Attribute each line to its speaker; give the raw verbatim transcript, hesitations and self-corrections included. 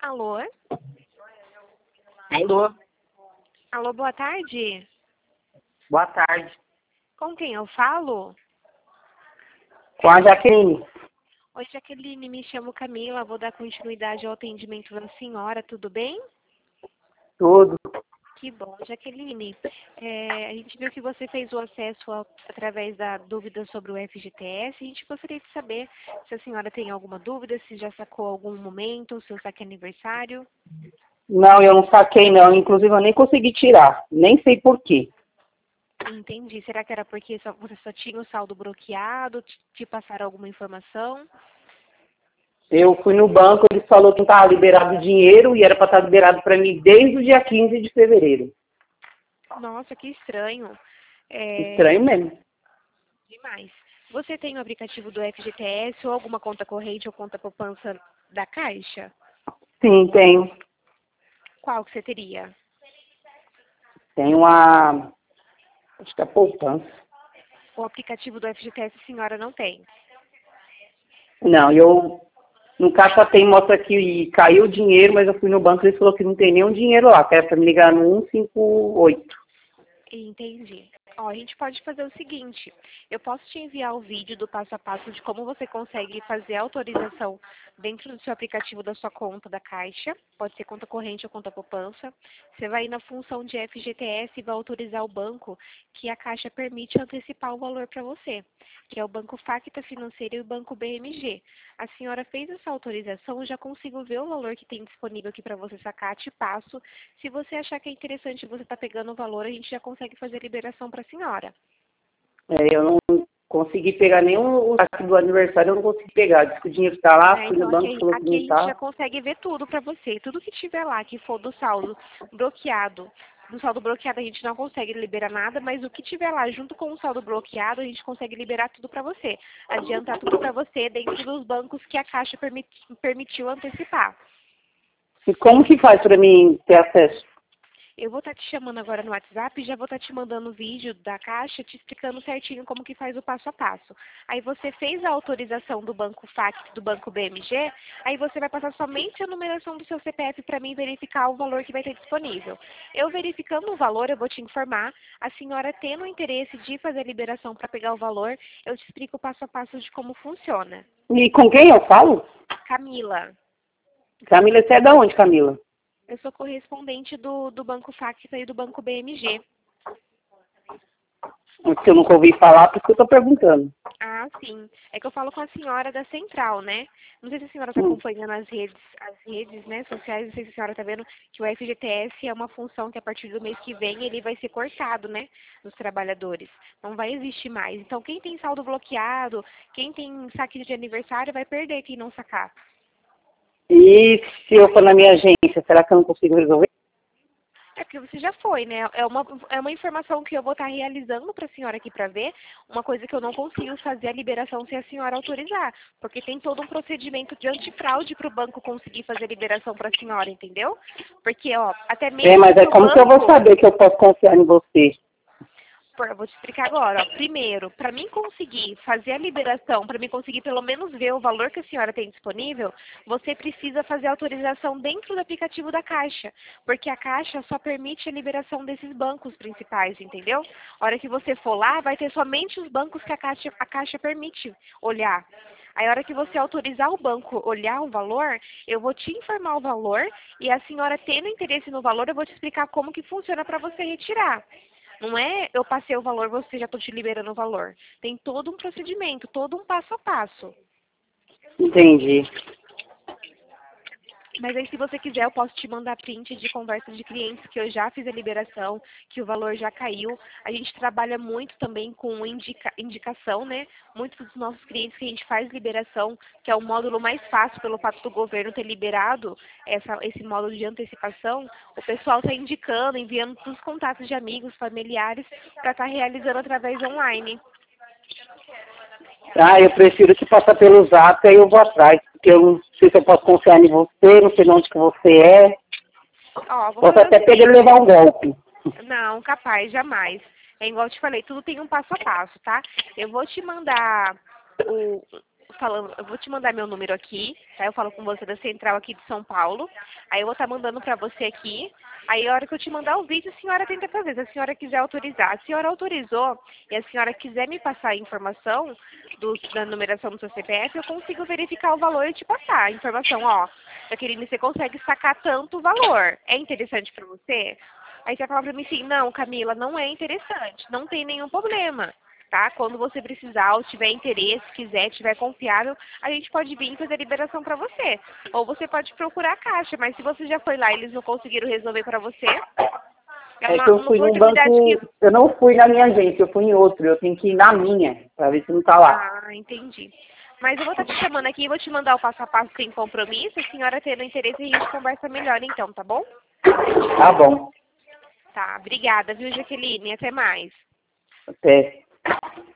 Speaker 1: Alô?
Speaker 2: Alô,
Speaker 1: Alô, boa tarde.
Speaker 2: boa tarde.
Speaker 1: Com quem eu falo?
Speaker 2: Com a Jaqueline.
Speaker 1: Oi, Jaqueline, me chamo Camila, vou dar continuidade ao atendimento da senhora, tudo bem?
Speaker 2: Tudo.
Speaker 1: Que bom, Jaqueline. É, a gente viu que você fez o acesso a- através da dúvida sobre o F G T S. A gente gostaria de saber se a senhora tem alguma dúvida, se já sacou algum momento, o seu saque aniversário.
Speaker 2: Não, eu não saquei não. Inclusive eu nem consegui tirar. Nem sei por quê.
Speaker 1: Entendi. Será que era porque só- você só tinha o saldo bloqueado, te te passaram alguma informação?
Speaker 2: Eu fui no banco, eles falou que não estava liberado o dinheiro e era para estar liberado para mim desde o dia quinze de fevereiro.
Speaker 1: Nossa, que estranho. É,
Speaker 2: Estranho mesmo.
Speaker 1: demais. Você tem o aplicativo do F G T S ou alguma conta corrente ou conta poupança da Caixa?
Speaker 2: Sim, tenho.
Speaker 1: Qual que você teria?
Speaker 2: Tem uma... Acho que é poupança.
Speaker 1: O aplicativo do F G T S a senhora não tem.
Speaker 2: Não, eu... No caixa tem, mostra que caiu o dinheiro, mas eu fui no banco e eles falaram que não tem nenhum dinheiro lá. Que era para me ligar no um cinco oito.
Speaker 1: Entendi. Ó, a gente pode fazer o seguinte, eu posso te enviar o vídeo do passo a passo de como você consegue fazer a autorização dentro do seu aplicativo da sua conta da Caixa, pode ser conta corrente ou conta poupança. Você vai ir na função de F G T S e vai autorizar o banco que a Caixa permite antecipar o valor para você, que é o Banco Facta Financeiro e o Banco B M G. A senhora fez essa autorização, eu já consigo ver o valor que tem disponível aqui para você sacar, te passo. Se você achar que é interessante você estar pegando o valor, a gente já consegue fazer a liberação para a senhora.
Speaker 2: É, eu não consegui pegar nenhum o saque do aniversário, eu não consegui pegar. Diz que o dinheiro está lá,
Speaker 1: É,
Speaker 2: fui no
Speaker 1: então
Speaker 2: banco,
Speaker 1: aqui,
Speaker 2: falou que
Speaker 1: aqui
Speaker 2: não
Speaker 1: a gente já
Speaker 2: está.
Speaker 1: consegue ver tudo para você. Tudo que tiver lá, que for do saldo bloqueado. Do saldo bloqueado a gente não consegue liberar nada, mas o que tiver lá junto com o saldo bloqueado, a gente consegue liberar tudo para você. Adiantar tudo para você dentro dos bancos que a Caixa permit, permitiu antecipar.
Speaker 2: E como que faz para mim ter acesso?
Speaker 1: Eu vou estar te chamando agora no WhatsApp e já vou estar te mandando o vídeo da Caixa te explicando certinho como que faz o passo a passo. Aí você fez a autorização do Banco Facta, do Banco B M G, aí você vai passar somente a numeração do seu C P F para mim verificar o valor que vai ter disponível. Eu verificando o valor, eu vou te informar. A senhora tendo interesse de fazer a liberação para pegar o valor, eu te explico o passo a passo de como funciona.
Speaker 2: E com quem eu falo?
Speaker 1: Camila,
Speaker 2: Camila, você é da onde, Camila?
Speaker 1: eu sou correspondente do, do Banco Facta e do Banco B M G.
Speaker 2: Porque eu nunca ouvi falar, por isso que eu estou perguntando.
Speaker 1: Ah, sim. É que eu falo com a senhora da central, né? Não sei se a senhora está
Speaker 2: Hum.
Speaker 1: acompanhando as redes, as redes, né, sociais, não sei se a senhora está vendo que o F G T S é uma função que a partir do mês que vem ele vai ser cortado, né, dos trabalhadores. Não vai existir mais. Então, quem tem saldo bloqueado, quem tem saque de aniversário vai perder quem não sacar.
Speaker 2: E se eu for na minha agência, será que eu não consigo resolver?
Speaker 1: É porque você já foi, né? É uma, é uma informação que eu vou estar realizando para a senhora aqui para ver, uma coisa que eu não consigo fazer a liberação se a senhora autorizar, porque tem todo um procedimento de antifraude para o banco conseguir fazer a liberação para a senhora, entendeu? Porque, ó, até
Speaker 2: É,
Speaker 1: mesmo
Speaker 2: mas é
Speaker 1: para o
Speaker 2: como que eu vou
Speaker 1: banco,
Speaker 2: saber que eu posso confiar em você?
Speaker 1: por- eu vou te explicar agora, ó. Primeiro, para mim conseguir fazer a liberação, para mim conseguir pelo menos ver o valor que a senhora tem disponível, você precisa fazer a autorização dentro do aplicativo da Caixa, porque a Caixa só permite a liberação desses bancos principais, entendeu? A hora que você for lá, vai ter somente os bancos que a Caixa, a Caixa permite olhar. Aí, a hora que você autorizar o banco olhar o valor, eu vou te informar o valor e a senhora tendo interesse no valor, eu vou te explicar como que funciona para você retirar. Não é eu passei o valor, você já estou te liberando o valor. Tem todo um procedimento, todo um passo a passo.
Speaker 2: Entendi.
Speaker 1: Mas aí, se você quiser, eu posso te mandar print de conversas de clientes que eu já fiz a liberação, que o valor já caiu. A gente trabalha muito também com indica, indicação, né? Muitos dos nossos clientes que a gente faz liberação, que é o módulo mais fácil pelo fato do governo ter liberado essa, esse módulo de antecipação, o pessoal está indicando, enviando para os contatos de amigos, familiares, para estar realizando através online.
Speaker 2: Ah, eu prefiro que passar pelo zap, aí eu vou atrás. Porque eu não sei se eu posso confiar em você, não sei de onde que você é.
Speaker 1: Ó, vou
Speaker 2: Posso
Speaker 1: fazer o
Speaker 2: até pegar e
Speaker 1: seguinte.
Speaker 2: levar um golpe.
Speaker 1: Não, capaz, jamais. É igual eu te falei, tudo tem um passo a passo, tá? Eu vou te mandar o falando, eu vou te mandar meu número aqui, tá? Eu falo com você da central aqui de São Paulo. Aí eu vou estar mandando para você aqui. Aí a hora que eu te mandar o vídeo, a senhora tenta fazer. Se a senhora quiser autorizar. A senhora autorizou e a senhora quiser me passar a informação do, da numeração do seu C P F, eu consigo verificar o valor e te passar a informação. Ó, Jaqueline, você consegue sacar tanto valor. É interessante para você? Aí você vai falar para mim assim, não, Camila, não é interessante. Não tem nenhum problema. Tá? Quando você precisar, ou tiver interesse, quiser, tiver confiável, a gente pode vir fazer a liberação para você. Ou você pode procurar a Caixa, mas se você já foi lá e eles não conseguiram resolver para você, é
Speaker 2: É
Speaker 1: uma,
Speaker 2: que eu
Speaker 1: uma
Speaker 2: fui num
Speaker 1: oportunidade que...
Speaker 2: banco, eu não fui na minha agência, eu fui em outro, eu tenho que ir na minha, para ver se não tá lá.
Speaker 1: Ah, entendi. Mas eu vou estar te chamando aqui, vou te mandar o passo a passo sem compromisso, a senhora tendo interesse, a gente conversa melhor então, tá bom?
Speaker 2: Tá bom.
Speaker 1: Tá, obrigada, viu, Jaqueline? Até mais.
Speaker 2: Até.